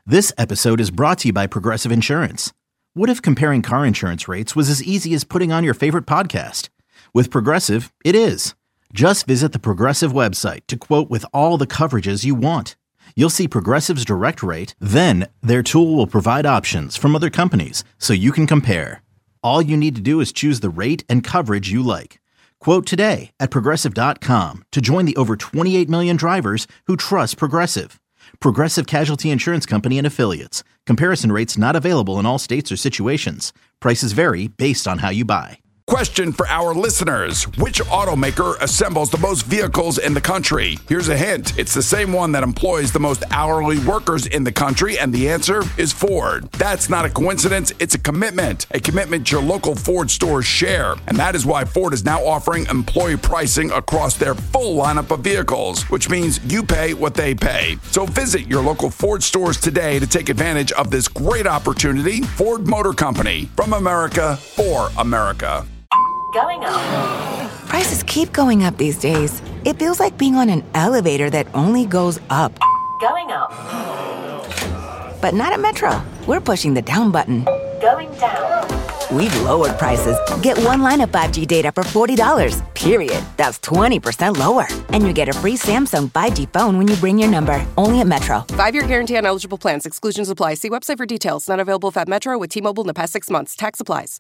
This episode is brought to you by Progressive Insurance. What if comparing car insurance rates was as easy as putting on your favorite podcast? With Progressive, it is. Just visit the Progressive website to quote with all the coverages you want. You'll see Progressive's direct rate, then their tool will provide options from other companies so you can compare. All you need to do is choose the rate and coverage you like. Quote today at Progressive.com to join the over 28 million drivers who trust Progressive. Progressive Casualty Insurance Company and Affiliates. Comparison rates not available in all states or situations. Prices vary based on how you buy. Question for our listeners. Which automaker assembles the most vehicles in the country? Here's a hint. It's the same one that employs the most hourly workers in the country, and the answer is Ford. That's not a coincidence. It's a commitment your local Ford stores share. And that is why Ford is now offering employee pricing across their full lineup of vehicles, which means you pay what they pay. So visit your local Ford stores today to take advantage of this great opportunity. Ford Motor Company, from America for America. Going up. Prices keep going up these days. It feels like being on an elevator that only goes up. Going up. But not at Metro. We're pushing the down button. Going down. We've lowered prices. Get one line of 5G data for $40, period. That's 20% lower. And you get a free Samsung 5G phone when you bring your number. Only at Metro. 5-year guarantee on eligible plans. Exclusions apply. See website for details. Not available at Metro with T-Mobile in the past 6 months. Tax applies.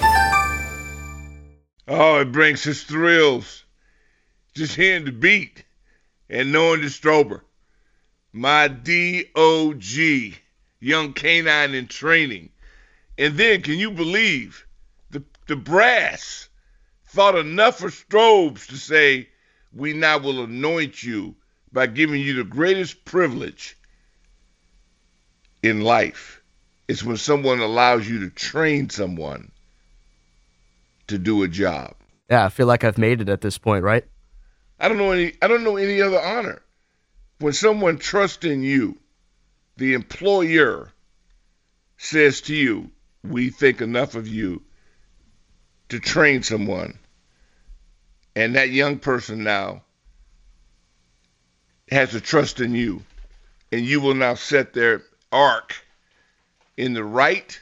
Oh, it brings us thrills. Just hearing the beat and knowing the Strober. My DOG, young canine in training. And then, can you believe the brass thought enough of Strobes to say, we now will anoint you by giving you the greatest privilege in life. It's when someone allows you to train someone to do a job. Yeah, I feel like I've made it at this point, right? I don't know any other honor. When someone trusts in you, the employer says to you, we think enough of you to train someone. And that young person now has a trust in you. And you will now set their arc in the right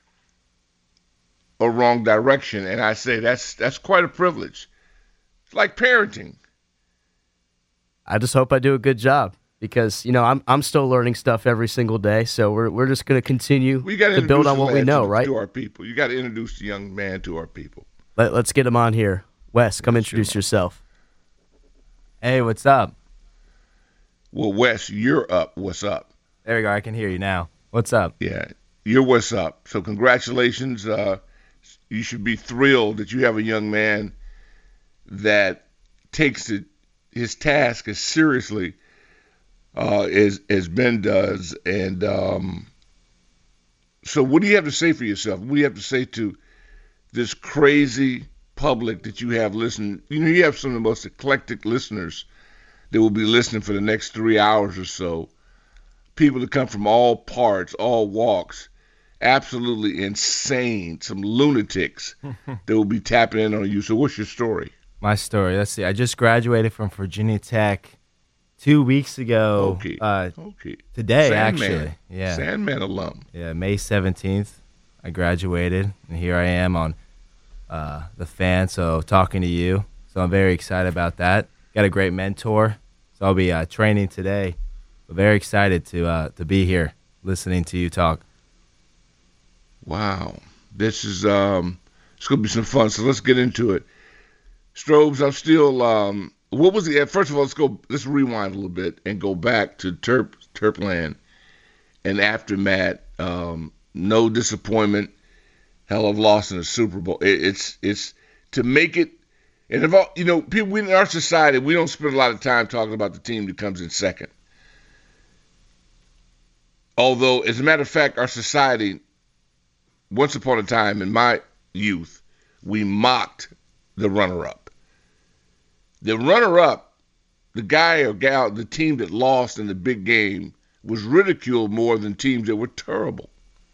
or wrong direction. And I say that's quite a privilege. It's like parenting. I just hope I do a good job because, I'm still learning stuff every single day. So we're just going to continue to build on what we know, right? To our people. You got to introduce the young man to our people. Let's get him on here. Wes, come introduce yourself. Hey, what's up? Well, Wes, you're up. What's up? There we go. I can hear you now. What's up? Yeah, you're what's up. So congratulations. You should be thrilled that you have a young man that takes his task as seriously as Ben does. And so what do you have to say for yourself? What do you have to say to this crazy public that you have listening? You have some of the most eclectic listeners that will be listening for the next 3 hours or so. People that come from all parts, all walks. Absolutely insane, some lunatics that will be tapping in on you. So what's your story? My story, let's see. I just graduated from Virginia Tech 2 weeks ago. Okay. Today, Sandman. Actually. Yeah. Sandman alum. Yeah, May 17th, I graduated, and here I am on the Fan, so talking to you. So I'm very excited about that. Got a great mentor, so I'll be training today. But very excited to be here listening to you talk. Wow. This is it's going to be some fun, so let's get into it. Strobes, I'm still what was the first of all, let's rewind a little bit and go back to Terpland and aftermath. No disappointment, hell of loss in the Super Bowl. It's to make it, and if all, people in our society, we don't spend a lot of time talking about the team that comes in second. Although, as a matter of fact, our society, once upon a time in my youth, we mocked the runner-up. The runner-up, the guy or gal, the team that lost in the big game, was ridiculed more than teams that were terrible.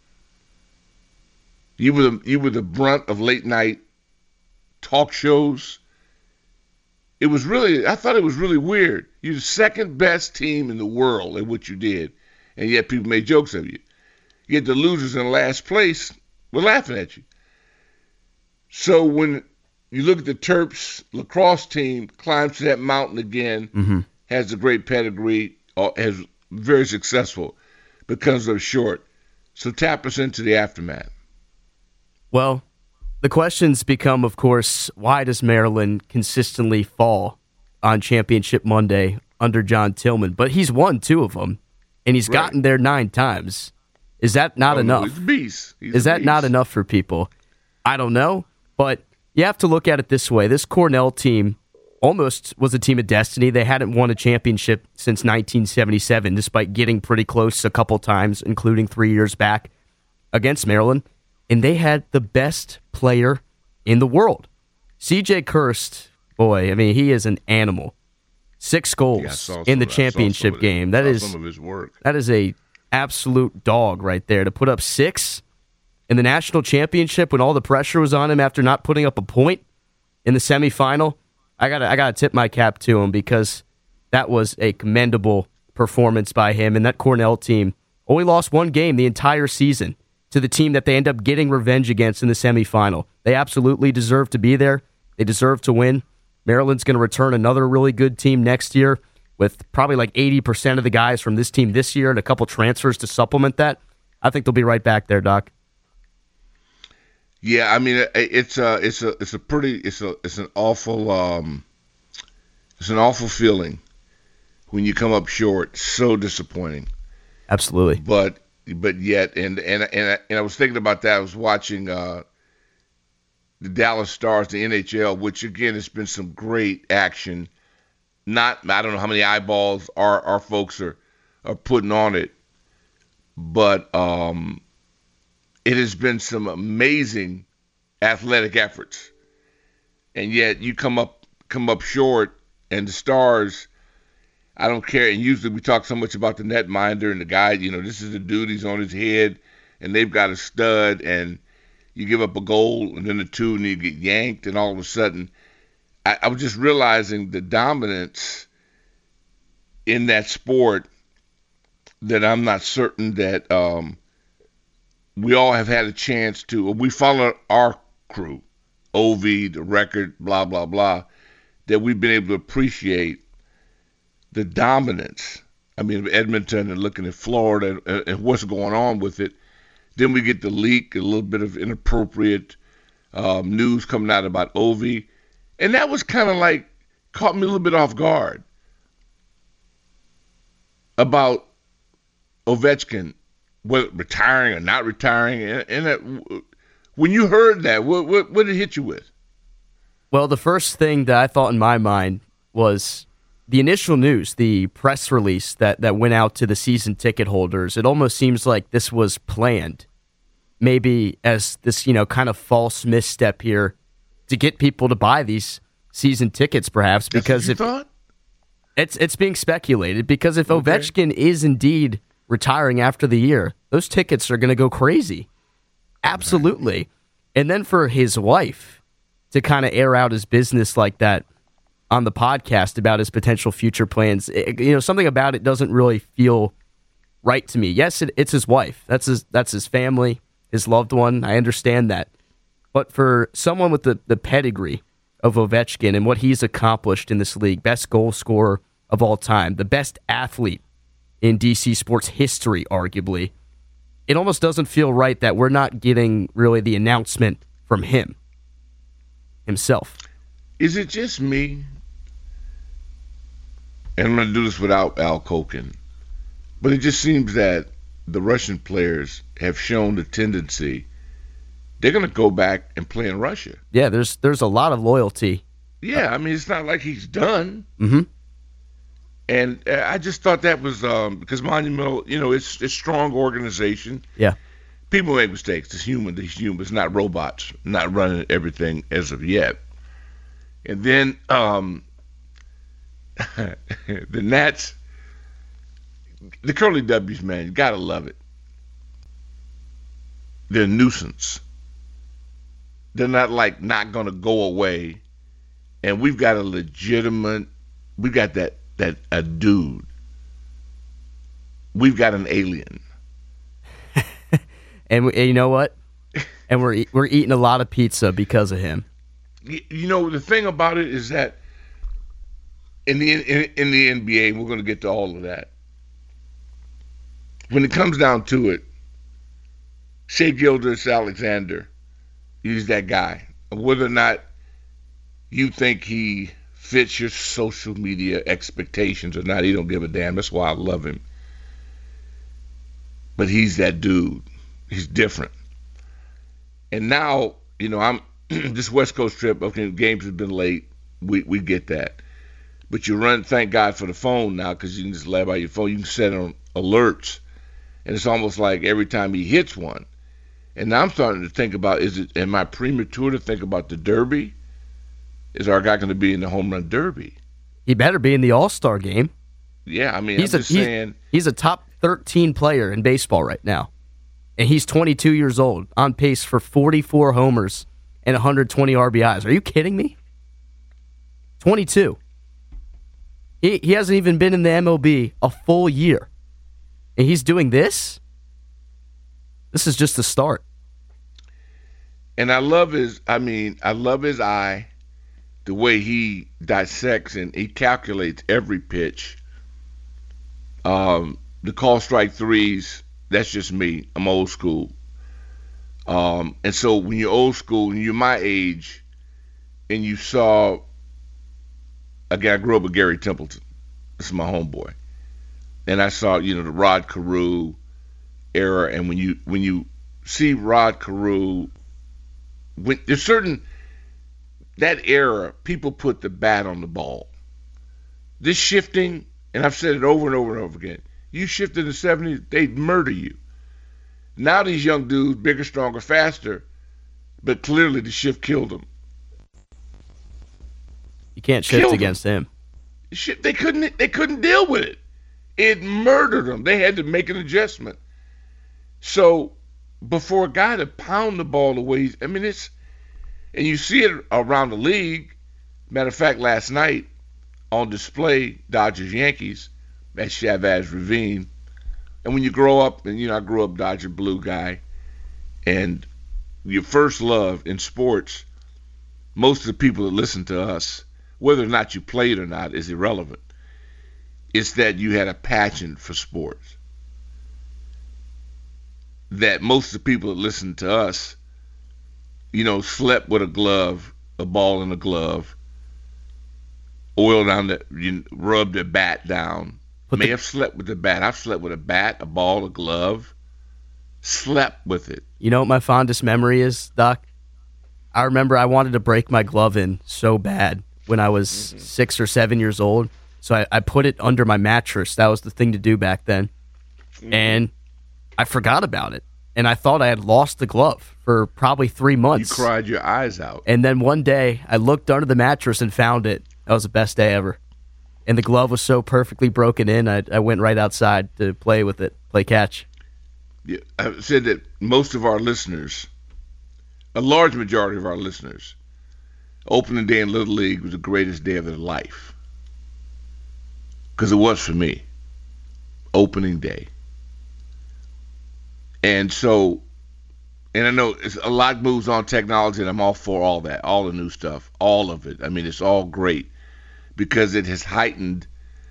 You were the brunt of late-night talk shows. I thought it was really weird. You're the second best team in the world at what you did, and yet people made jokes of you. Yet the losers in last place were laughing at you. So when you look at the Terps lacrosse team, climbs to that mountain again, has a great pedigree, has very successful, becomes so short. So tap us into the aftermath. Well, the questions become, of course, why does Maryland consistently fall on Championship Monday under John Tillman? But he's won 2 of them, and he's gotten there 9 times. Is that not enough? He's a beast. Is that not enough for people? I don't know, but you have to look at it this way. This Cornell team almost was a team of destiny. They hadn't won a championship since 1977, despite getting pretty close a couple times, including 3 years back against Maryland. And they had the best player in the world. C.J. Kirst, boy, I mean, he is an animal. 6 goals in the championship game. That is some of his work. That is a absolute dog right there. To put up 6 in the national championship when all the pressure was on him after not putting up a point in the semifinal, I gotta tip my cap to him, because that was a commendable performance by him. And that Cornell team only lost 1 game the entire season to the team that they end up getting revenge against in the semifinal. They absolutely deserve to be there. They deserve to win. Maryland's going to return another really good team next year with probably like 80% of the guys from this team this year and a couple transfers to supplement that. I think they'll be right back there, Doc. Yeah, I mean it's an awful feeling when you come up short. So disappointing. Absolutely. But yet, and I was thinking about that. I was watching the Dallas Stars, the NHL, which again has been some great action. I don't know how many eyeballs our folks are putting on it, but it has been some amazing athletic efforts, and yet you come up short. And the Stars, I don't care. And usually we talk so much about the netminder and the guy. This is the dude, he's on his head, and they've got a stud, and you give up a goal and then a 2, and you get yanked, and all of a sudden, I was just realizing the dominance in that sport that I'm not certain that we all have had a chance to. We follow our crew, Ovi, the record, blah, blah, blah, that we've been able to appreciate the dominance. I mean, Edmonton and looking at Florida and what's going on with it. Then we get the leak, a little bit of inappropriate news coming out about Ovi. And that was kind of like, caught me a little bit off guard about Ovechkin, whether retiring or not retiring. And that, when you heard that, what did it hit you with? Well, the first thing that I thought in my mind was the initial news, the press release that went out to the season ticket holders. It almost seems like this was planned, maybe as this, kind of false misstep here to get people to buy these season tickets, perhaps, because if it's being speculated, because if Ovechkin is indeed retiring after the year, those tickets are going to go crazy. Absolutely. Right. And then for his wife to kind of air out his business like that on the podcast about his potential future plans, something about it doesn't really feel right to me. Yes, it's his wife. That's his family, his loved one. I understand that. But for someone with the pedigree of Ovechkin and what he's accomplished in this league, best goal scorer of all time, the best athlete in DC sports history, arguably, it almost doesn't feel right that we're not getting really the announcement from himself. Is it just me? And I'm going to do this without Al Koken, but it just seems that the Russian players have shown the tendency they're going to go back and play in Russia. Yeah, there's a lot of loyalty. Yeah, I mean, it's not like he's done. Mm-hmm. And I just thought that was because Monumental, it's a strong organization. Yeah. People make mistakes. It's human. It's humans, not robots, not running everything as of yet. And then the Nats, the Curly W's, man, you got to love it. They're a nuisance. They're not going to go away. And we've got a dude. We've got an alien. And you know what? And we're eating a lot of pizza because of him. You know, the thing about it is that in the NBA, we're going to get to all of that. When it comes down to it, Shai Gilgeous-Alexander, he's that guy. Whether or not you think he fits your social media expectations or not, he don't give a damn. That's why I love him. But he's that dude. He's different. And now, you know, I'm this West Coast trip, okay, games have been late. We get that. But you run, thank God for the phone now, because you can just lay by your phone. You can set on alerts. And it's almost like every time he hits one. And now I'm starting to think about, am I premature to think about the Derby? Is our guy going to be in the home run derby? He better be in the All-Star game. Yeah, I mean, I'm just saying. He's a top 13 player in baseball right now. And he's 22 years old, on pace for 44 homers and 120 RBIs. Are you kidding me? 22. He hasn't even been in the MLB a full year. And he's doing this? This is just the start. And I love his eye, the way he dissects and he calculates every pitch. The call strike threes, that's just me. I'm old school. And so when you're old school and you're my age and you saw, again, I grew up with Gary Templeton. This is my homeboy. And I saw, the Rod Carew era. And when you see Rod Carew, when there's certain, that era, people put the bat on the ball. This shifting, and I've said it over and over and over again, you shift in the 70s, they'd murder you. Now these young dudes, bigger, stronger, faster, but clearly the shift killed them. You can't shift against him. They couldn't deal with it. It murdered them. They had to make an adjustment. So before a guy to pound the ball away, I mean, and you see it around the league. Matter of fact, last night on display, Dodgers-Yankees at Chavez Ravine. And when you grow up, and I grew up Dodger blue guy, and your first love in sports, most of the people that listen to us, whether or not you played or not is irrelevant. It's that you had a passion for sports. That most of the people that listen to us, slept with a glove, a ball in a glove, oil down rubbed their bat down. May have slept with the bat. I've slept with a bat, a ball, a glove. Slept with it. You know what my fondest memory is, Doc? I remember I wanted to break my glove in so bad when I was 6 or 7 years old. So I put it under my mattress. That was the thing to do back then. And I forgot about it. And I thought I had lost the glove for probably 3 months. You cried your eyes out. And then one day I looked under the mattress and found it. That was the best day ever. And the glove was so perfectly broken in, I went right outside to play with it, play catch. Yeah, I said that most of our listeners, a large majority of our listeners, opening day in Little League was the greatest day of their life. Because it was for me. Opening day. And so, and I know a lot moves on technology, and I'm all for all that, all the new stuff, all of it. I mean, it's all great because it has heightened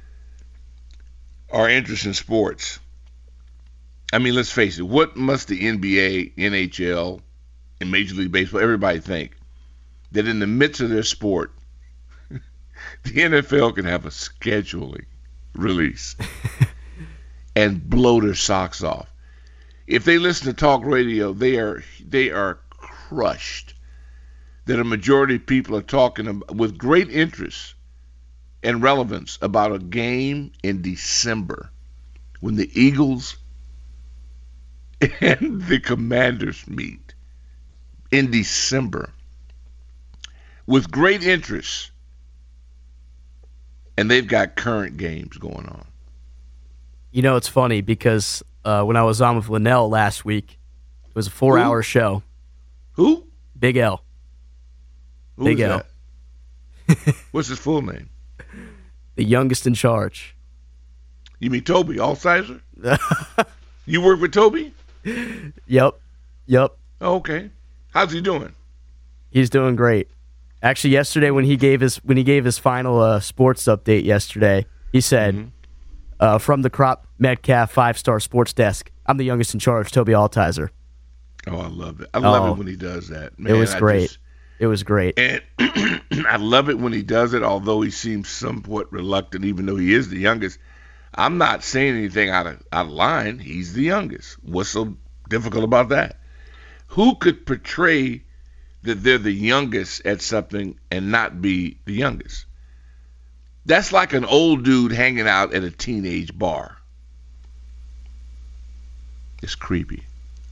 our interest in sports. I mean, let's face it, what must the NBA, NHL, and Major League Baseball, everybody think? That in the midst of their sport, the NFL can have a scheduling release and blow their socks off. If they listen to talk radio, they are crushed that a majority of people are talking with great interest and relevance about a game in December when the Eagles and the Commanders meet in December with great interest, and they've got current games going on. It's funny because when I was on with Linnell last week, it was a 4-hour show. Who? Big L. Who Big is L. That? What's his full name? The youngest in charge. You mean Toby Alsizer? You work with Toby? Yep. Yep. Oh, okay. How's he doing? He's doing great. Actually, yesterday when he gave his final sports update yesterday, he said, "From the Crop Metcalf 5-star sports desk, I'm the youngest in charge, Toby Altizer." Oh, I love it. I love it when he does that. Man, it was great. It was great. And I love it when he does it, although he seems somewhat reluctant, even though he is the youngest. I'm not saying anything out of line. He's the youngest. What's so difficult about that? Who could portray that they're the youngest at something and not be the youngest? That's like an old dude hanging out at a teenage bar. It's creepy.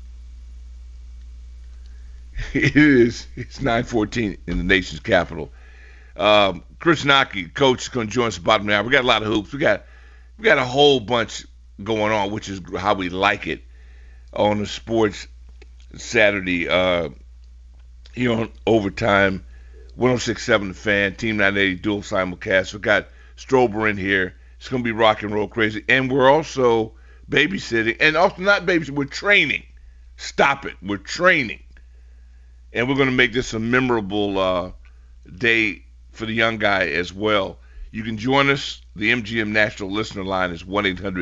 It is. It's 9:14 in the nation's capital. Chris Naki, coach, is going to join us at the bottom now. We got a lot of hoops. We got a whole bunch going on, which is how we like it on the Sports Saturday here on Overtime, 106.7 The Fan, Team 980 dual simulcast. We got Strober in here. It's going to be rock and roll crazy. And we're also babysitting, and also not babysitting, we're training. Stop it. We're training. And we're going to make this a memorable day for the young guy as well. You can join us. The MGM National Listener Line is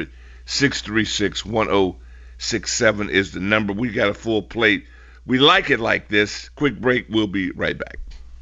1-800-636-1067 is the number. We got a full plate. We like it like this. Quick break. We'll be right back.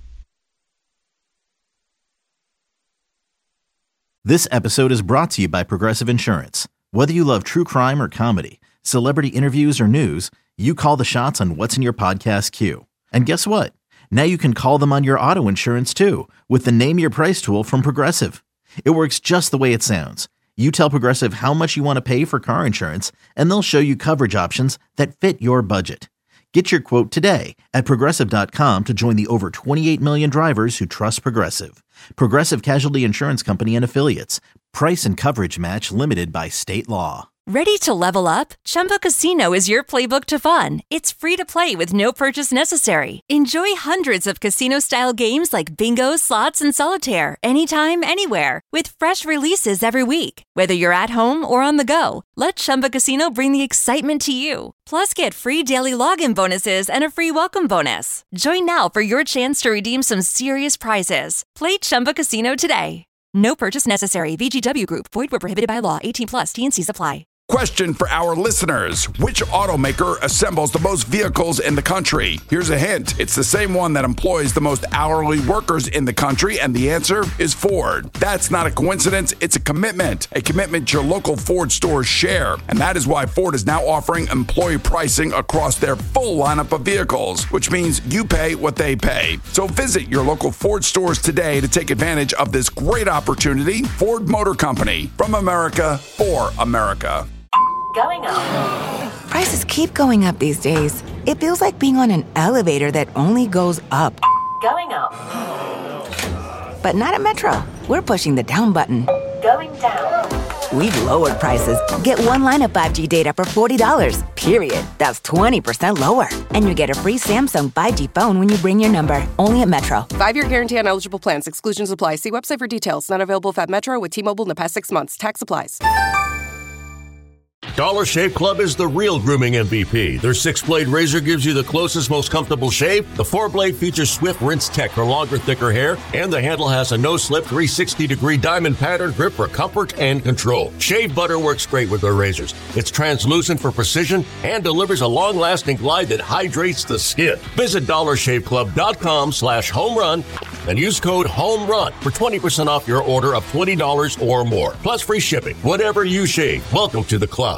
This episode is brought to you by Progressive Insurance. Whether you love true crime or comedy, celebrity interviews or news, you call the shots on what's in your podcast queue. And guess what? Now you can call them on your auto insurance too with the Name Your Price tool from Progressive. It works just the way it sounds. You tell Progressive how much you want to pay for car insurance, and they'll show you coverage options that fit your budget. Get your quote today at Progressive.com to join the over 28 million drivers who trust Progressive. Progressive Casualty Insurance Company and Affiliates. Price and coverage match limited by state law. Ready to level up? Chumba Casino is your playbook to fun. It's free to play with no purchase necessary. Enjoy hundreds of casino-style games like bingo, slots, and solitaire anytime, anywhere. With fresh releases every week. Whether you're at home or on the go, let Chumba Casino bring the excitement to you. Plus, get free daily login bonuses and a free welcome bonus. Join now for your chance to redeem some serious prizes. Play Chumba Casino today. No purchase necessary. VGW Group. Void where prohibited by law. 18+. T&Cs apply. Question for our listeners. Which automaker assembles the most vehicles in the country? Here's a hint. It's the same one that employs the most hourly workers in the country, and the answer is Ford. That's not a coincidence. It's a commitment your local Ford stores share. And that is why Ford is now offering employee pricing across their full lineup of vehicles, which means you pay what they pay. So visit your local Ford stores today to take advantage of this great opportunity. Ford Motor Company, from America for America. Going up. Prices keep going up these days. It feels like being on an elevator that only goes up. Going up. But not at Metro. We're pushing the down button. Going down. We've lowered prices. Get one line of 5G data for $40, period. That's 20% lower. And you get a free Samsung 5G phone when you bring your number. Only at Metro. 5-year guarantee on eligible plans. Exclusions apply. See website for details. Not available at Metro with T-Mobile in the past 6 months. Tax applies. Dollar Shave Club is the real grooming MVP. Their 6-blade razor gives you the closest, most comfortable shave. The 4-blade features swift rinse tech for longer, thicker hair. And the handle has a no-slip 360-degree diamond pattern grip for comfort and control. Shave butter works great with their razors. It's translucent for precision and delivers a long-lasting glide that hydrates the skin. Visit DollarShaveClub.com/homerun and use code HOMERUN for 20% off your order of $20 or more. Plus free shipping. Whatever you shave, welcome to the club.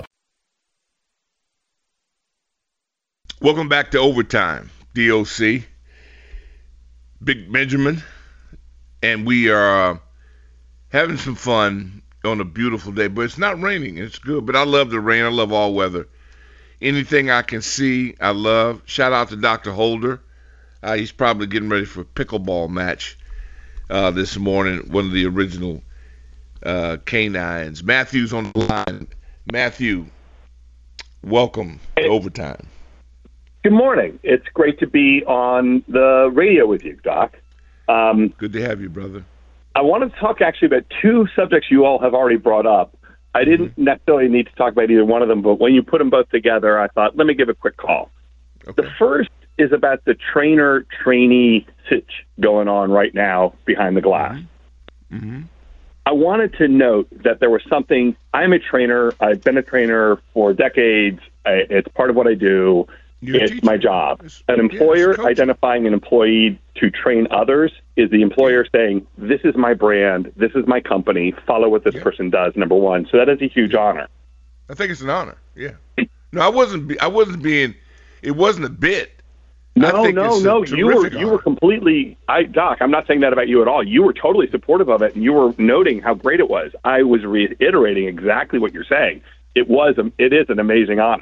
Welcome back to Overtime, DOC. Big Benjamin. And we are having some fun on a beautiful day. But it's not raining. It's good. But I love the rain. I love all weather. Anything I can see, I love. Shout out to Dr. Holder. He's probably getting ready for a pickleball match this morning. One of the original canines. Matthew's on the line. Matthew, welcome to Overtime. Good morning. It's great to be on the radio with you, Doc. Good to have you, brother. I wanted to talk actually about two subjects you all have already brought up. I didn't necessarily need to talk about either one of them, but when you put them both together, I thought, let me give a quick call. The first is about the trainer-trainee sitch going on right now behind the glass. Mm-hmm. I wanted to note that there was something. I'm a trainer. I've been a trainer for decades. It's part of what I do. It's my job. An employer identifying an employee to train others is the employer saying, this is my brand, this is my company, follow what this person does, number one. So that is a huge honor. I think it's an honor, yeah. No, I wasn't being, it wasn't a bit. No. You were completely, Doc, I'm not saying that about you at all. You were totally supportive of it, and you were noting how great it was. I was reiterating exactly what you're saying. It is an amazing honor.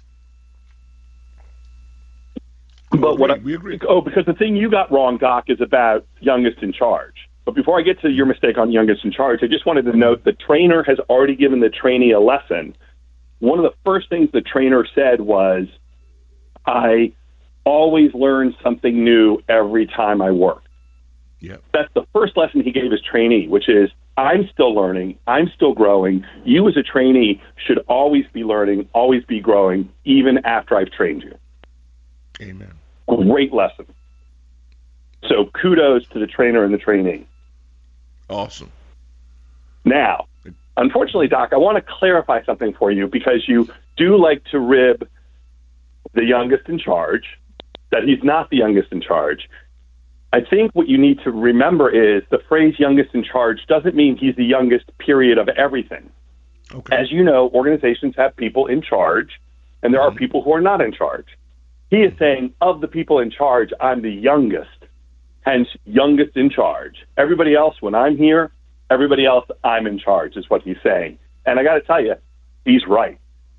We agree. Because the thing you got wrong, Doc, is about youngest in charge. But before I get to your mistake on youngest in charge, I just wanted to note the trainer has already given the trainee a lesson. One of the first things the trainer said was, I always learn something new every time I work. Yep. That's the first lesson he gave his trainee, which is, I'm still learning, I'm still growing. You as a trainee should always be learning, always be growing, even after I've trained you. Amen. Great lesson. So kudos to the trainer and the trainee. Awesome. Now, unfortunately, Doc, I want to clarify something for you because you do like to rib the youngest in charge, that he's not the youngest in charge. I think what you need to remember is the phrase youngest in charge doesn't mean he's the youngest period of everything. Okay. As you know, organizations have people in charge, and there are people who are not in charge. He is saying, of the people in charge, I'm the youngest, hence youngest in charge. Everybody else, when I'm here, everybody else, I'm in charge, is what he's saying. And I got to tell you, he's right.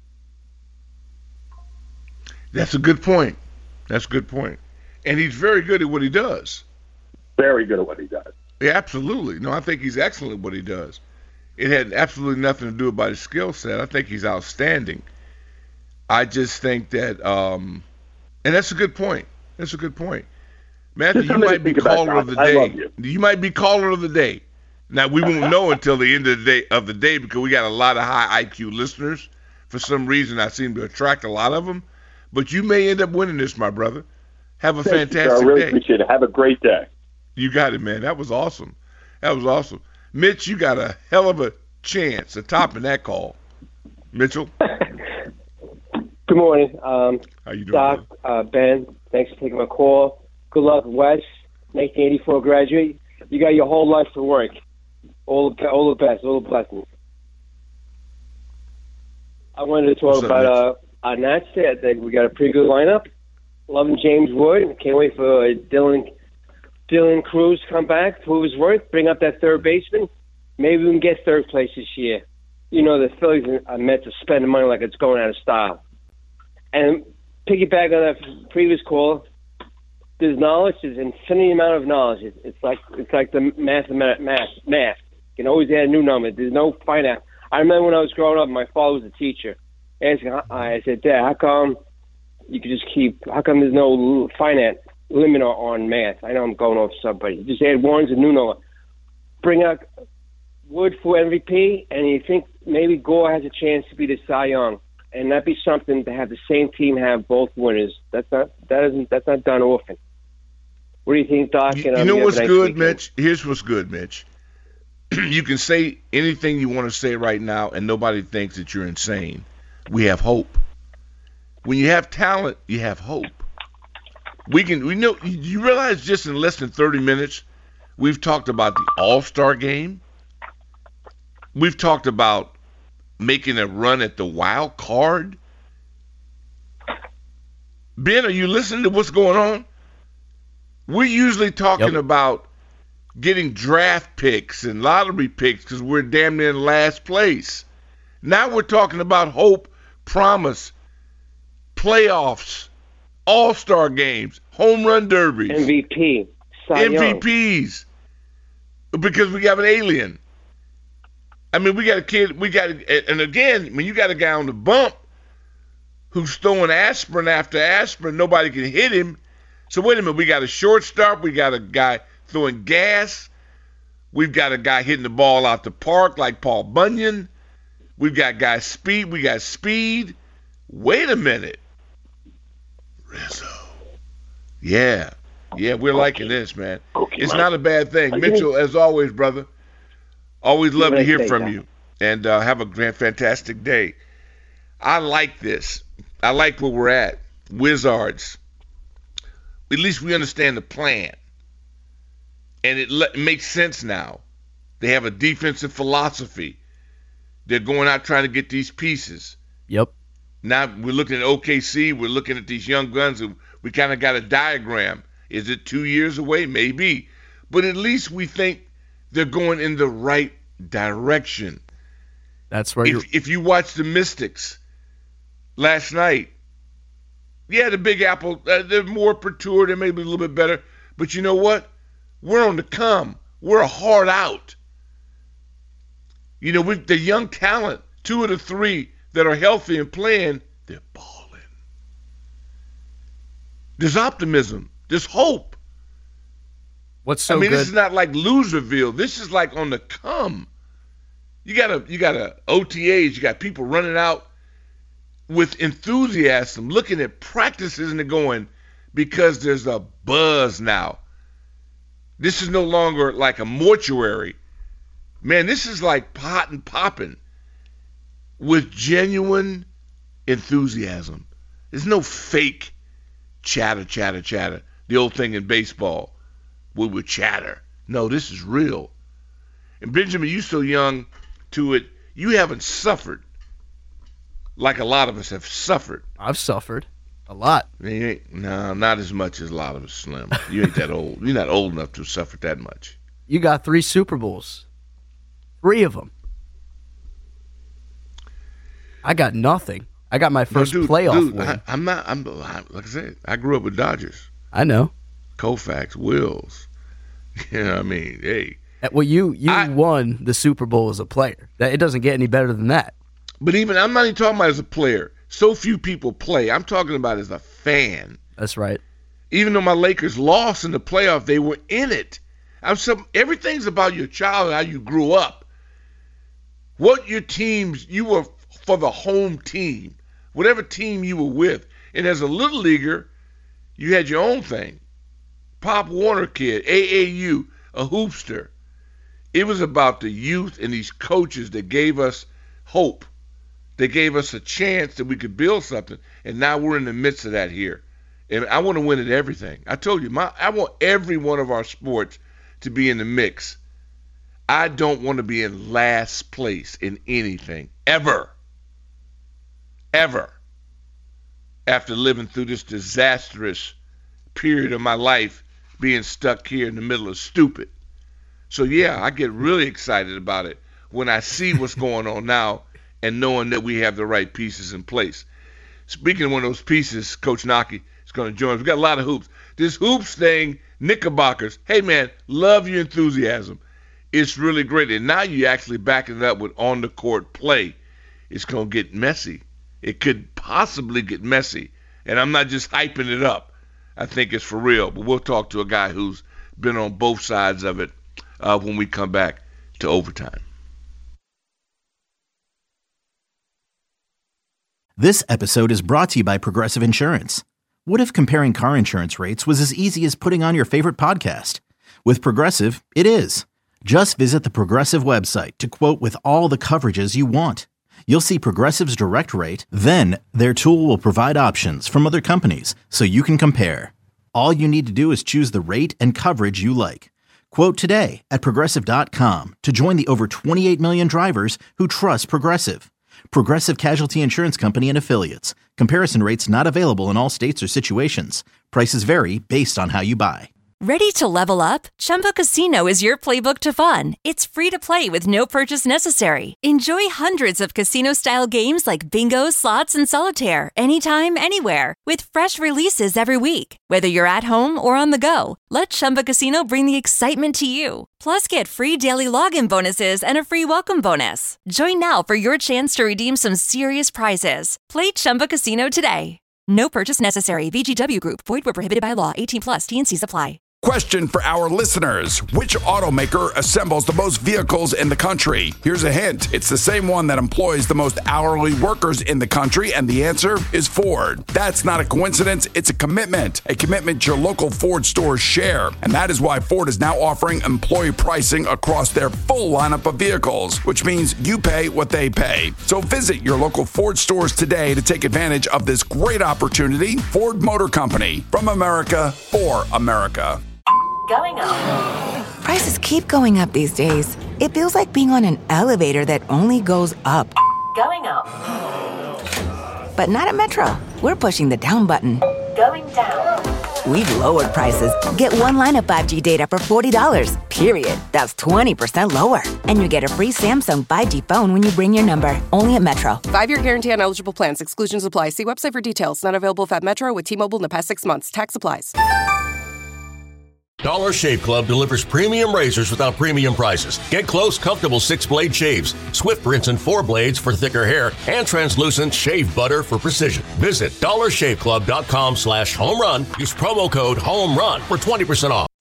That's a good point. And he's very good at what he does. Very good at what he does. Yeah, absolutely. No, I think he's excellent at what he does. It had absolutely nothing to do about his skill set. I think he's outstanding. I just think that, and that's a good point. Matthew, you might be caller of the day. You might be caller of the day. Now, we won't know until the end of the day because we got a lot of high IQ listeners. For some reason, I seem to attract a lot of them. But you may end up winning this, my brother. Have a fantastic day. I really appreciate it. Have a great day. You got it, man. That was awesome. Mitch, you got a hell of a chance of topping that call. Mitchell? Good morning. How you doing, Doc, Ben, thanks for taking my call. Good luck, Wes, 1984 graduate. You got your whole life to work. All the best, all the blessings. I wanted to talk about our Nats today. I think we got a pretty good lineup. Loving James Wood. Can't wait for Dylan Cruz to come back, prove his worth, bring up that third baseman. Maybe we can get third place this year. You know, the Phillies are meant to spend the money like it's going out of style. And piggyback on that previous call, there's knowledge, there's an infinity amount of knowledge. It's like the math. You can always add a new number. There's no finite. I remember when I was growing up, my father was a teacher. I said, Dad, how come there's no finite limit on math? I know I'm going off somebody. Just add ones and new number. Bring out Wood for MVP, and you think maybe Gore has a chance to be the Cy Young. And that'd be something to have the same team have both winners. That's not done often. What do you think, Doc? You know what's good, Mitch? Here's what's good, Mitch. You can say anything you want to say right now, and nobody thinks that you're insane. We have hope. When you have talent, you have hope. We know. You realize just in less than 30 minutes, we've talked about the All-Star game. We've talked about making a run at the wild card. Ben, are you listening to what's going on? We're usually talking about getting draft picks and lottery picks because we're damn near in last place. Now we're talking about hope, promise, playoffs, all-star games, home run derbies. MVP. MVPs. Because we have an alien. I mean, we got a kid, and again, when you got a guy on the bump who's throwing aspirin after aspirin, nobody can hit him. So wait a minute, we got a shortstop, we got a guy throwing gas, we've got a guy hitting the ball out the park like Paul Bunyan, we've got guys speed, we got speed. Wait a minute. Yeah, we're liking this, man. It's not a bad thing. Mitchell, as always, brother, always love to hear from you. And have a fantastic day. I like this. I like where we're at. Wizards. At least we understand the plan. And it makes sense now. They have a defensive philosophy. They're going out trying to get these pieces. Yep. Now we're looking at OKC. We're looking at these young guns. And we kind of got a diagram. Is it 2 years away? Maybe. But at least we think they're going in the right direction. That's where if you watch the Mystics last night, yeah, the Big Apple, they're more perturbed. They're maybe a little bit better. But you know what? We're on the come. We're hard out. You know, the young talent, 2 of the 3 that are healthy and playing, they're balling. There's optimism. There's hope. What's so good? This is not like Loserville. This is like on the come. You got OTAs. You got people running out with enthusiasm, looking at practices and they're going, because there's a buzz now. This is no longer like a mortuary. Man, this is like pot and popping with genuine enthusiasm. There's no fake chatter. The old thing in baseball, we would chatter. No, this is real. And Benjamin, you so young to it, you haven't suffered like a lot of us have suffered. I've suffered a lot. No, not as much as a lot of us, Slim. You ain't that old. You're not old enough to have suffered that much. You got 3 Super Bowls. 3 of them. I got nothing. I got my first playoff win. I'm like I said, I grew up with Dodgers. I know. Koufax, Wills. You know what I mean? Hey. Well, you won the Super Bowl as a player. It doesn't get any better than that. But I'm not even talking about as a player. So few people play. I'm talking about as a fan. That's right. Even though my Lakers lost in the playoff, they were in it. Everything's about your childhood, how you grew up. What your teams, you were for the home team, whatever team you were with. And as a little leaguer, you had your own thing. Pop Warner kid, AAU, a hoopster. It was about the youth and these coaches that gave us hope. They gave us a chance that we could build something, and now we're in the midst of that here. And I want to win at everything. I told you, I want every one of our sports to be in the mix. I don't want to be in last place in anything, ever. Ever. After living through this disastrous period of my life, being stuck here in the middle of stupid. So, yeah, I get really excited about it when I see what's going on now and knowing that we have the right pieces in place. Speaking of one of those pieces, Coach Naki is going to join us. We got a lot of hoops. This hoops thing, Knickerbockers, hey, man, love your enthusiasm. It's really great. And now you actually backing it up with on-the-court play. It's going to get messy. It could possibly get messy. And I'm not just hyping it up. I think it's for real. But we'll talk to a guy who's been on both sides of it when we come back to Overtime. This episode is brought to you by Progressive Insurance. What if comparing car insurance rates was as easy as putting on your favorite podcast? With Progressive, it is. Just visit the Progressive website to quote with all the coverages you want. You'll see Progressive's direct rate, then their tool will provide options from other companies so you can compare. All you need to do is choose the rate and coverage you like. Quote today at Progressive.com to join the over 28 million drivers who trust Progressive. Progressive Casualty Insurance Company and Affiliates. Comparison rates not available in all states or situations. Prices vary based on how you buy. Ready to level up? Chumba Casino is your playbook to fun. It's free to play with no purchase necessary. Enjoy hundreds of casino-style games like bingo, slots, and solitaire anytime, anywhere with fresh releases every week. Whether you're at home or on the go, let Chumba Casino bring the excitement to you. Plus, get free daily login bonuses and a free welcome bonus. Join now for your chance to redeem some serious prizes. Play Chumba Casino today. No purchase necessary. VGW Group. Void where prohibited by law. 18+. T&Cs apply. Question for our listeners. Which automaker assembles the most vehicles in the country? Here's a hint. It's the same one that employs the most hourly workers in the country, and the answer is Ford. That's not a coincidence. It's a commitment your local Ford stores share. And that is why Ford is now offering employee pricing across their full lineup of vehicles, which means you pay what they pay. So visit your local Ford stores today to take advantage of this great opportunity. Ford Motor Company, from America for America. Going up. Prices keep going up these days. It feels like being on an elevator that only goes up. Going up. But not at Metro. We're pushing the down button. Going down. We've lowered prices. Get one line of 5G data for $40, period. That's 20% lower. And you get a free Samsung 5G phone when you bring your number. Only at Metro. 5-year guarantee on eligible plans. Exclusions apply. See website for details. Not available if at Metro with T-Mobile in the past 6 months. Tax applies. Dollar Shave Club delivers premium razors without premium prices. Get close, comfortable 6-blade shaves, swift rinse and 4 blades for thicker hair, and translucent shave butter for precision. Visit dollarshaveclub.com/home-run. Use promo code HOME-RUN for 20% off.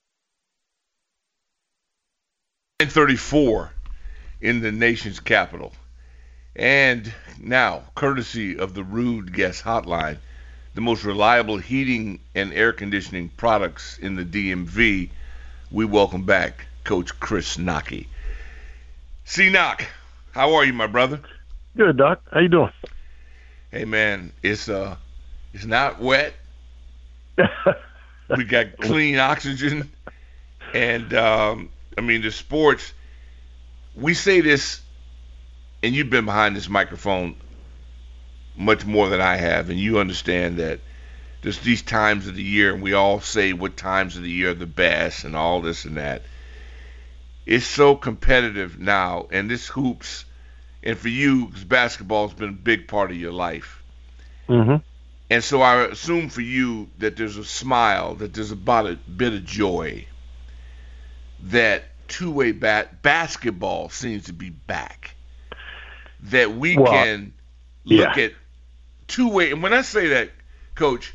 9:34 in the nation's capital. And now, courtesy of the Rude Guest Hotline, the most reliable heating and air conditioning products in the DMV, we welcome back Coach Chris Knoche. C-Knock, how are you, my brother? Good, Doc. How you doing? Hey, man, it's not wet. We got clean oxygen. And, the sports, we say this, and you've been behind this microphone much more than I have, and you understand that there's these times of the year, and we all say what times of the year are the best and all this and that. It's so competitive now, and this hoops, and for you, because basketball has been a big part of your life. Mm-hmm. And so I assume for you that there's a smile, that there's about a bit of joy, that two-way basketball seems to be back, that we can look at two-way. And when I say that, Coach,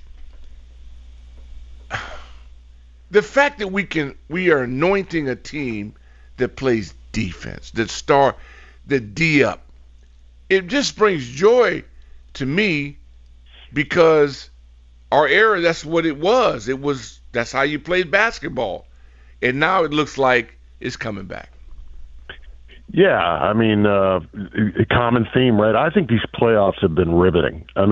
the fact that we are anointing a team that plays defense, that D up, it just brings joy to me, because our era, that's what it was. That's how you played basketball. And now it looks like it's coming back. Yeah, a common theme, right? I think these playoffs have been riveting. I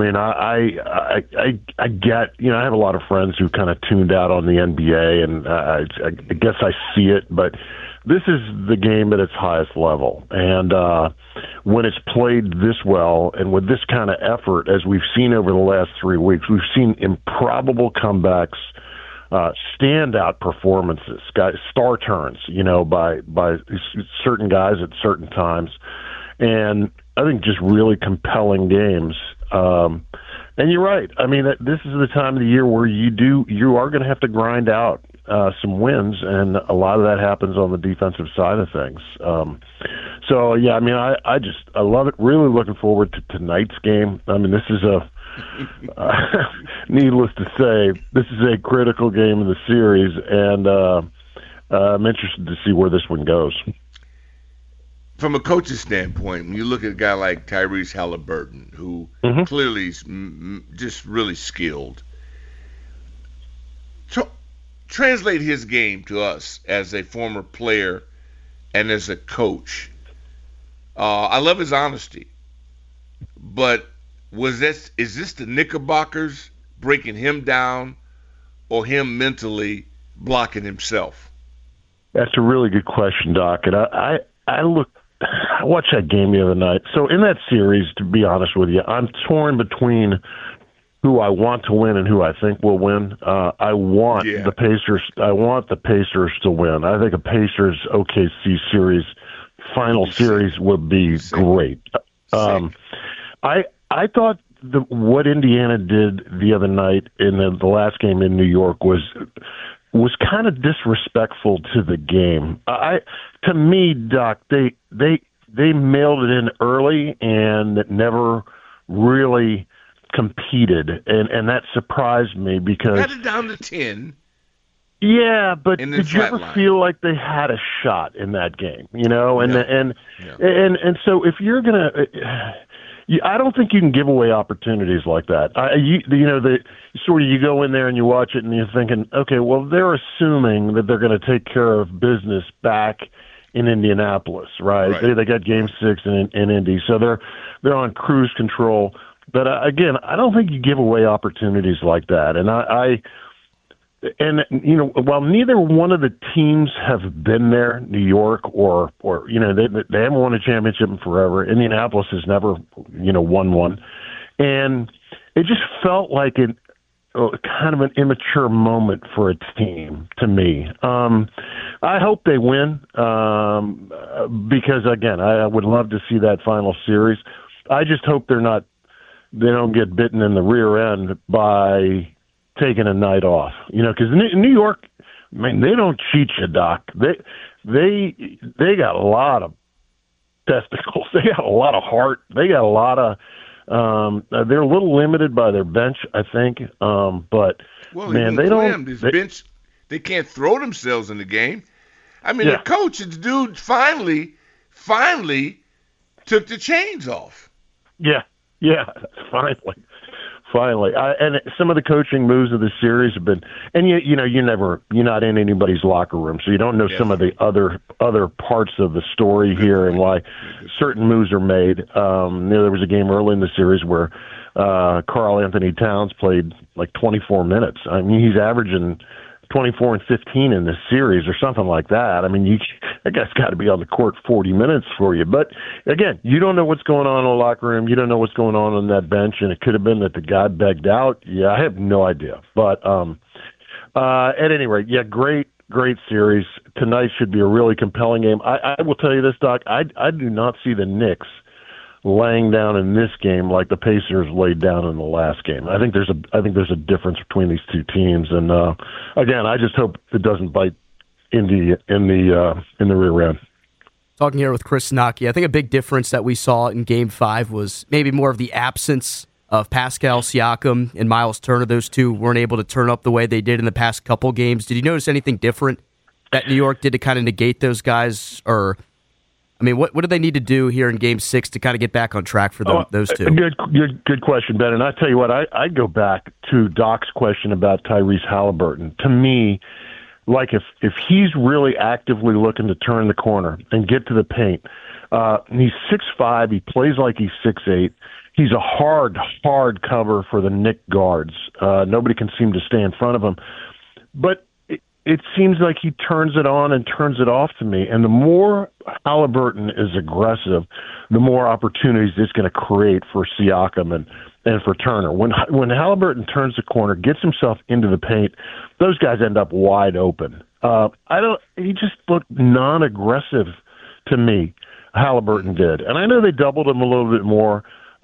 get, I have a lot of friends who kind of tuned out on the NBA, and I guess I see it, but this is the game at its highest level. And when it's played this well and with this kind of effort, as we've seen over the last 3 weeks, we've seen improbable comebacks, standout performances, star turns, by certain guys at certain times, and I think just really compelling games. And you're right. This is the time of the year where you are going to have to grind out some wins, and a lot of that happens on the defensive side of things. I love it. Really looking forward to tonight's game. This is needless to say, this is a critical game in the series, and I'm interested to see where this one goes. From a coach's standpoint, when you look at a guy like Tyrese Halliburton, who clearly is just really skilled, translate his game to us as a former player and as a coach. I love his honesty, but is this the Knickerbockers breaking him down, or him mentally blocking himself? That's a really good question, Doc. And I watched that game the other night. So in that series, to be honest with you, I'm torn between who I want to win and who I think will win. I want the Pacers. I want the Pacers to win. I think a Pacers OKC series, final series, would be great. I thought what Indiana did the other night in the last game in New York was kind of disrespectful to the game. To me, Doc, they mailed it in early and never really competed, and that surprised me because got it down to 10. Yeah, but did you ever feel like they had a shot in that game? You know, and so if you're gonna, I don't think you can give away opportunities like that. You go in there and you watch it and you're thinking, okay, well, they're assuming that they're going to take care of business back in Indianapolis, right? They got Game 6 in Indy, so they're on cruise control. But again, I don't think you give away opportunities like that, and while neither one of the teams have been there, New York or they haven't won a championship in forever. Indianapolis has never, won one. And it just felt like kind of an immature moment for a team to me. I hope they win because, again, I would love to see that final series. I just hope they don't get bitten in the rear end by taking a night off, because New York, they don't cheat you, Doc. They got a lot of testicles. They got a lot of heart. They got a lot of. They're a little limited by their bench, I think. But they don't. This bench, they can't throw themselves in the game. I mean, the coach, the dude, finally took the chains off. Yeah, finally. And some of the coaching moves of the series have been, and you're not in anybody's locker room, so you don't know some of the other parts of the story here and why certain moves are made. There was a game early in the series where Karl Anthony Towns played like 24 minutes. I mean, he's averaging 24 and 15 in this series or something like that. I mean, that guy's got to be on the court 40 minutes for you. But, again, you don't know what's going on in the locker room. You don't know what's going on that bench, and it could have been that the guy begged out. Yeah, I have no idea. But at any rate, great series. Tonight should be a really compelling game. I will tell you this, Doc. I do not see the Knicks laying down in this game like the Pacers laid down in the last game. I think there's a difference between these two teams, and again, I just hope it doesn't bite in the rear end. Talking here with Chris Sinacchi, I think a big difference that we saw in Game 5 was maybe more of the absence of Pascal Siakam and Miles Turner. Those two weren't able to turn up the way they did in the past couple games. Did you notice anything different that New York did to kind of negate those guys, or? I mean, what do they need to do here in Game 6 to kind of get back on track for those two? Good question, Ben. And I tell you what, I go back to Doc's question about Tyrese Halliburton. To me, like if he's really actively looking to turn the corner and get to the paint, he's 6'5", he plays like he's 6'8". He's a hard cover for the Knick guards. Nobody can seem to stay in front of him. But it seems like he turns it on and turns it off to me. And the more Halliburton is aggressive, the more opportunities it's going to create for Siakam and for Turner. When Halliburton turns the corner, gets himself into the paint, those guys end up wide open. He just looked non-aggressive to me, Halliburton did. And I know they doubled him a little bit more.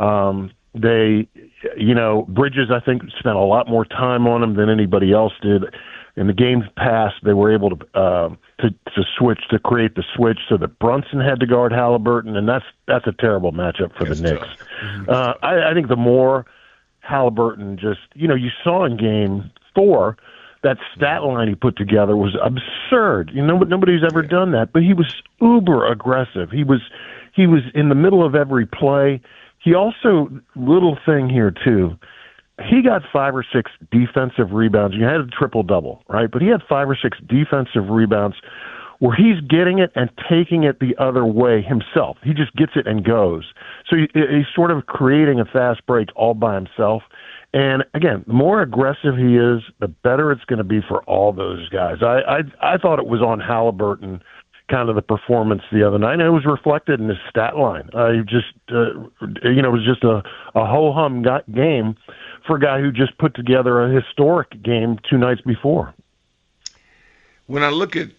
Bridges, I think, spent a lot more time on him than anybody else did. In the games past, they were able to create the switch so that Brunson had to guard Halliburton, and that's a terrible matchup for the Knicks. I think the more Halliburton you saw in Game 4, that stat line he put together was absurd. Nobody's ever done that, but he was uber aggressive. He was in the middle of every play. He also, little thing here too, he got 5 or 6 defensive rebounds. You had a triple-double, right? But he had 5 or 6 defensive rebounds where he's getting it and taking it the other way himself. He just gets it and goes. So he's sort of creating a fast break all by himself. And, again, the more aggressive he is, the better it's going to be for all those guys. I thought it was on Halliburton, kind of the performance the other night, and it was reflected in his stat line. It was just a ho-hum game for a guy who just put together a historic game 2 nights before. When I look at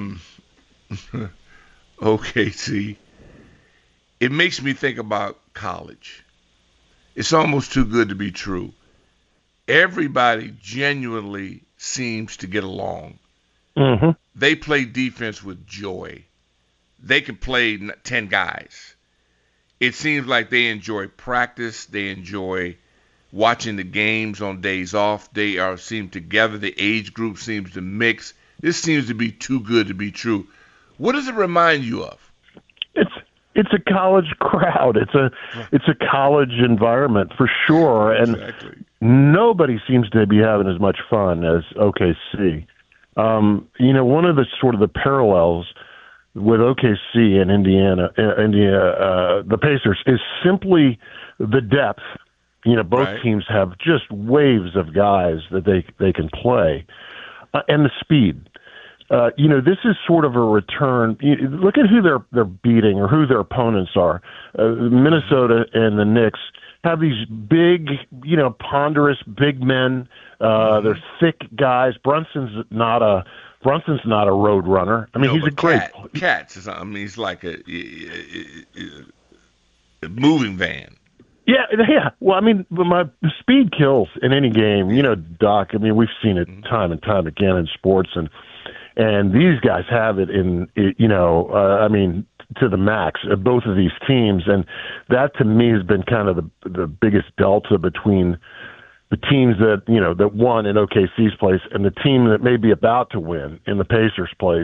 OKC, it makes me think about college. It's almost too good to be true. Everybody genuinely seems to get along. Mm-hmm. They play defense with joy. They can play 10 guys. It seems like they enjoy practice. They enjoy watching the games on days off. They seem together. The age group seems to mix. This seems to be too good to be true. What does it remind you of? It's a college crowd. It's a college environment for sure, and nobody seems to be having as much fun as OKC. One of the sort of the parallels with OKC and Indiana, the Pacers, is simply the depth. Both teams have just waves of guys that they can play, and the speed. This is sort of a return. Look at who they're beating or who their opponents are. Minnesota and the Knicks have these big, ponderous big men. They're thick guys. Brunson's not a road runner. I mean, he's a great Cat. He's like a moving van. Yeah. Well, I mean, my speed kills in any game. Doc. I mean, we've seen it time and time again in sports, and these guys have it to the max at both of these teams. And that to me has been kind of the biggest delta between the teams that won in OKC's place and the team that may be about to win in the Pacers' place.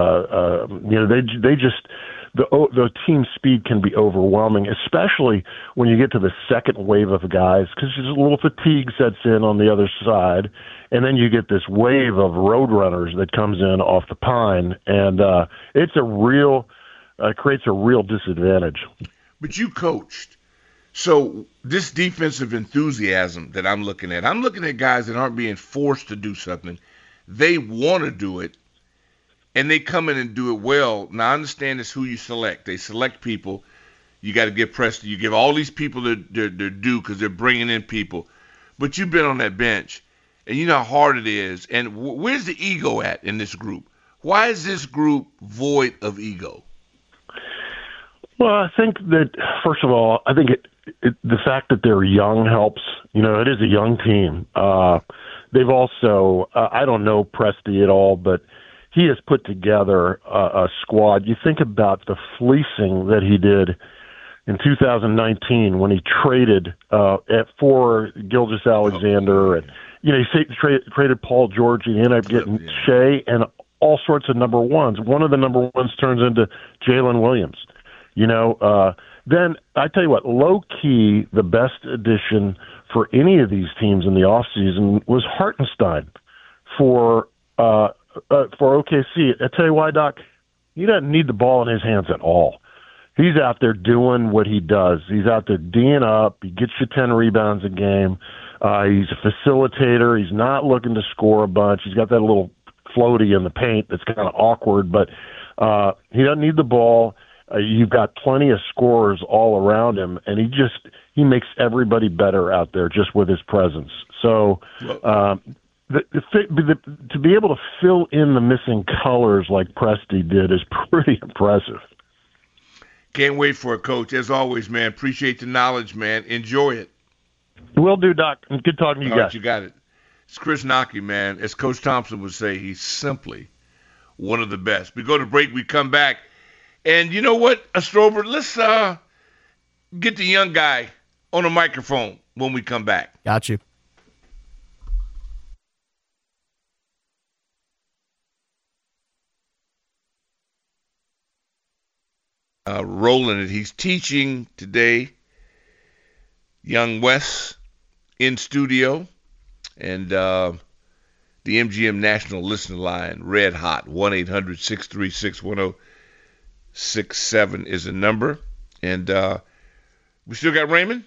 The team speed can be overwhelming, especially when you get to the second wave of guys, because just a little fatigue sets in on the other side, and then you get this wave of road runners that comes in off the pine, and it's creates a real disadvantage. But you coached, so this defensive enthusiasm that I'm looking at guys that aren't being forced to do something; they want to do it. And they come in and do it well. Now, I understand it's who you select. They select people. You got to give Preston. You give all these people their due because they're bringing in people. But you've been on that bench, and you know how hard it is. And where's the ego at in this group? Why is this group void of ego? Well, I think that, first of all, the fact that they're young helps. It is a young team. They've also, I don't know Presti at all, but he has put together a squad. You think about the fleecing that he did in 2019 when he traded for Gilgeous-Alexander, and he traded Paul George, and he ended up getting Shea and all sorts of number ones. One of the number ones turns into Jalen Williams. Then I tell you what, low key, the best addition for any of these teams in the offseason was Hartenstein for OKC. I tell you why, Doc, he doesn't need the ball in his hands at all. He's out there doing what he does. He's out there D'ing up. He gets you 10 rebounds a game. He's a facilitator. He's not looking to score a bunch. He's got that little floaty in the paint that's kind of awkward, but he doesn't need the ball. You've got plenty of scorers all around him, and he makes everybody better out there just with his presence. So to be able to fill in the missing colors like Presti did is pretty impressive. Can't wait for it, Coach. As always, man, appreciate the knowledge, man. Enjoy it. Will do, Doc. Good talking to you all guys. Right, you got it. It's Chris Naki, man. As Coach Thompson would say, he's simply one of the best. We go to break, we come back. And you know what, Strober, let's get the young guy on the microphone when we come back. Got you. Rolling it. He's teaching today, young Wes in studio, and the MGM National Listener Line, red hot, 1-800-636-1067 is the number. And we still got Raymond?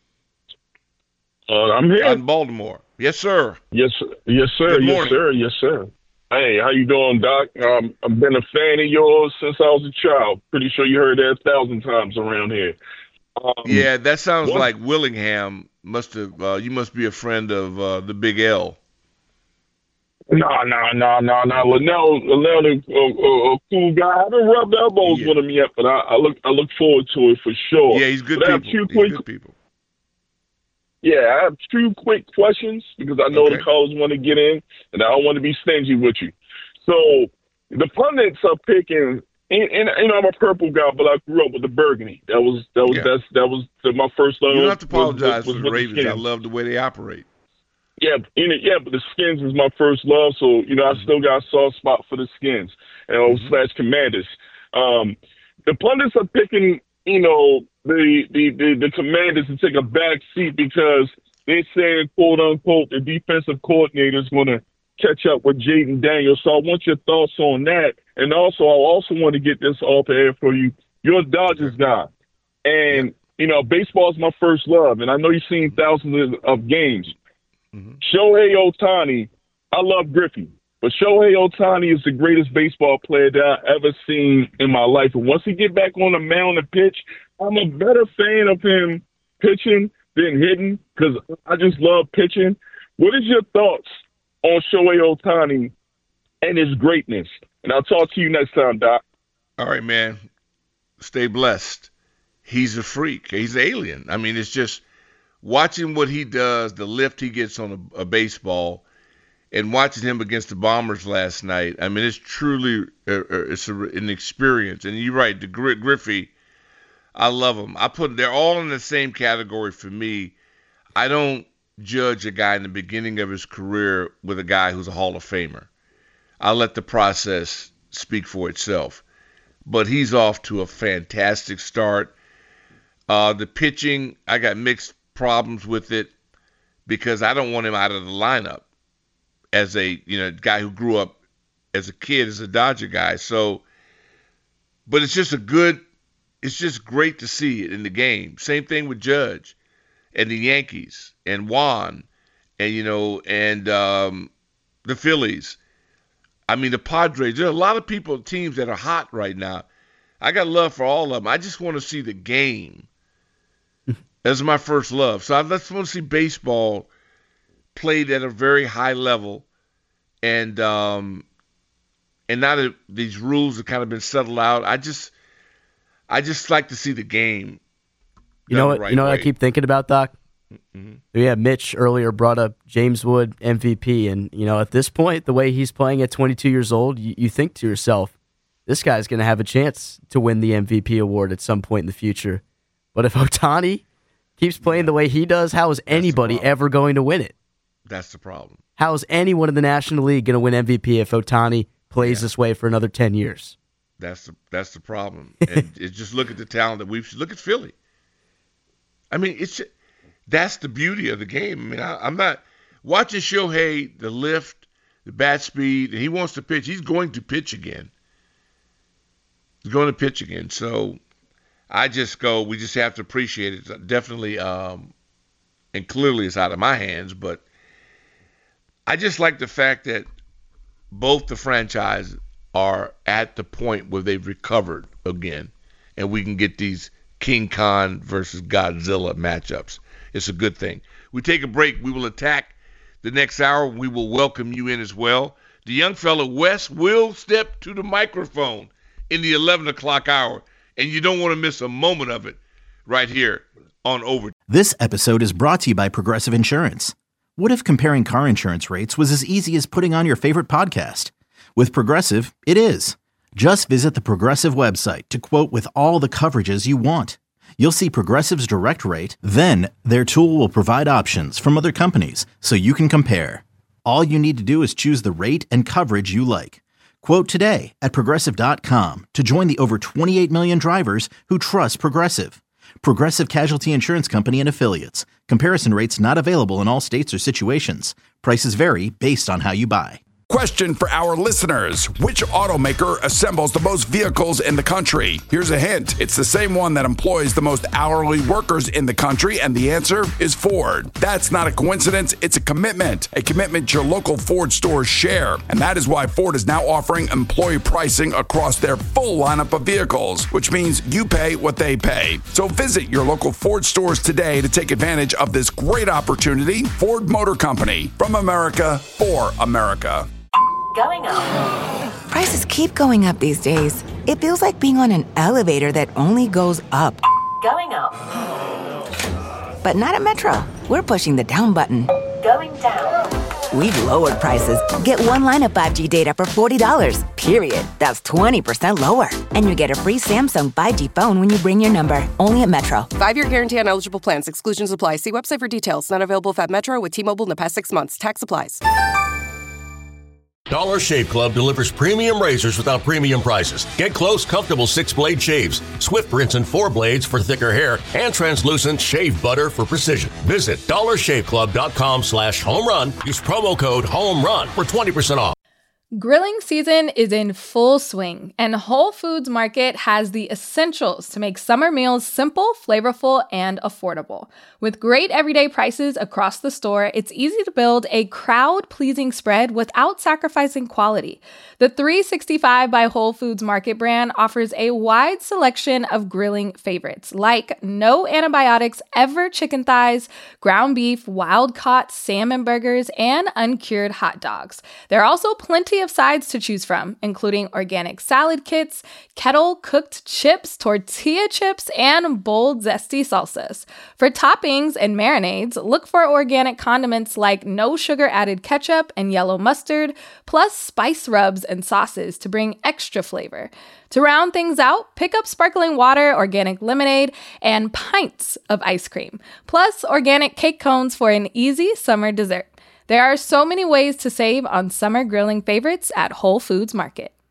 I'm here. Out in Baltimore. Yes, sir. Yes, sir. Yes, sir. Yes, sir. Hey, how you doing, Doc? I've been a fan of yours since I was a child. Pretty sure you heard that 1,000 times around here. Yeah, that sounds like Willingham must have. You must be a friend of the Big L. No. Linnell, a cool guy. I haven't rubbed elbows with him yet, but I look forward to it for sure. Yeah, he's good people. Good people. Yeah, I have two quick questions because I know the callers want to get in, and I don't want to be stingy with you. So the pundits are picking And I'm a purple guy, but I grew up with the burgundy. That was my first love. You don't have to apologize for the Ravens. I love the way they operate. Yeah, but the Skins is my first love, so I still got a soft spot for the Skins and slash Commanders. The pundits are picking, the Commanders to take a back seat because they're saying, quote unquote, the defensive coordinator is going to catch up with Jaden Daniels. So I want your thoughts on that, and also I also want to get this off the air for you. You're a Dodgers guy, and baseball is my first love, and I know you've seen thousands of games. Shohei Ohtani, I love Griffey, but Shohei Ohtani is the greatest baseball player that I've ever seen in my life. And once he get back on the mound and pitch, I'm a better fan of him pitching than hitting because I just love pitching. What is your thoughts on Shohei Ohtani and his greatness? And I'll talk to you next time, Doc. All right, man. Stay blessed. He's a freak. He's an alien. I mean, it's just watching what he does, the lift he gets on a baseball, and watching him against the Bombers last night. I mean, it's truly an experience. And you're right, the Griffey, I love him. They're all in the same category for me. I don't judge a guy in the beginning of his career with a guy who's a Hall of Famer. I let the process speak for itself. But he's off to a fantastic start. The pitching, I got mixed problems with it because I don't want him out of the lineup as a guy who grew up as a kid as a Dodger guy. So, but it's just great to see it in the game. Same thing with Judge and the Yankees and Juan and the Phillies. I mean, the Padres. There are a lot of teams that are hot right now. I got love for all of them. I just want to see the game. That's my first love. So I just want to see baseball played at a very high level, and now that these rules have kind of been settled out, I just like to see the game. You know what? What I keep thinking about, Doc. Yeah, Mitch earlier brought up James Wood MVP, and at this point, the way he's playing at 22 years old, you think to yourself, this guy's going to have a chance to win the MVP award at some point in the future. But if Ohtani keeps playing the way he does, how is anybody ever going to win it? That's the problem. How is anyone in the National League going to win MVP if Ohtani plays this way for another 10 years? That's the problem. And just look at the talent that look at Philly. I mean, that's the beauty of the game. I mean, I'm not watching Shohei, the lift, the bat speed, and he wants to pitch. He's going to pitch again. So I just we just have to appreciate it. Definitely, and clearly it's out of my hands, but I just like the fact that both the franchises are at the point where they've recovered again, and we can get these King Kong versus Godzilla matchups. It's a good thing. We take a break. We will attack the next hour. We will welcome you in as well. The young fellow Wes will step to the microphone in the 11 o'clock hour, and you don't want to miss a moment of it right here on Overtime. This episode is brought to you by Progressive Insurance. What if comparing car insurance rates was as easy as putting on your favorite podcast? With Progressive, it is. Just visit the Progressive website to quote with all the coverages you want. You'll see Progressive's direct rate, then their tool will provide options from other companies so you can compare. All you need to do is choose the rate and coverage you like. Quote today at Progressive.com to join the over 28 million drivers who trust Progressive. Progressive Casualty Insurance Company and Affiliates. Comparison rates not available in all states or situations. Prices vary based on how you buy. Question for our listeners. Which automaker assembles the most vehicles in the country? Here's a hint. It's the same one that employs the most hourly workers in the country, and the answer is Ford. That's not a coincidence. It's a commitment your local Ford stores share. And that is why Ford is now offering employee pricing across their full lineup of vehicles, which means you pay what they pay. So visit your local Ford stores today to take advantage of this great opportunity. Ford Motor Company, from America for America. Going up. Prices keep going up these days. It feels like being on an elevator that only goes up. Going up. But not at Metro. We're pushing the down button. Going down. we've lowered prices. Get one line of 5G data for $40, period. That's 20% lower. And you get a free Samsung 5G phone when you bring your number. Only at Metro. 5-year guarantee on eligible plans. Exclusions apply. See website for details. Not available at Metro with T-Mobile in the past 6 months. Tax applies. Dollar Shave Club delivers premium razors without premium prices. Get close, comfortable 6-blade shaves, swift rinse and 4 blades for thicker hair, and translucent shave butter for precision. Visit dollarshaveclub.com/home run. Use promo code HOMERUN for 20% off. Grilling season is in full swing, and Whole Foods Market has the essentials to make summer meals simple, flavorful, and affordable. With great everyday prices across the store, it's easy to build a crowd-pleasing spread without sacrificing quality. The 365 by Whole Foods Market brand offers a wide selection of grilling favorites, like no antibiotics ever chicken thighs, ground beef, wild-caught salmon burgers, and uncured hot dogs. There are also plenty of sides to choose from, including organic salad kits, kettle-cooked chips, tortilla chips, and bold, zesty salsas. For toppings and marinades, look for organic condiments like no sugar-added ketchup and yellow mustard, plus spice rubs and sauces to bring extra flavor. To round things out, pick up sparkling water, organic lemonade, and pints of ice cream, plus organic cake cones for an easy summer dessert. There are so many ways to save on summer grilling favorites at Whole Foods Market.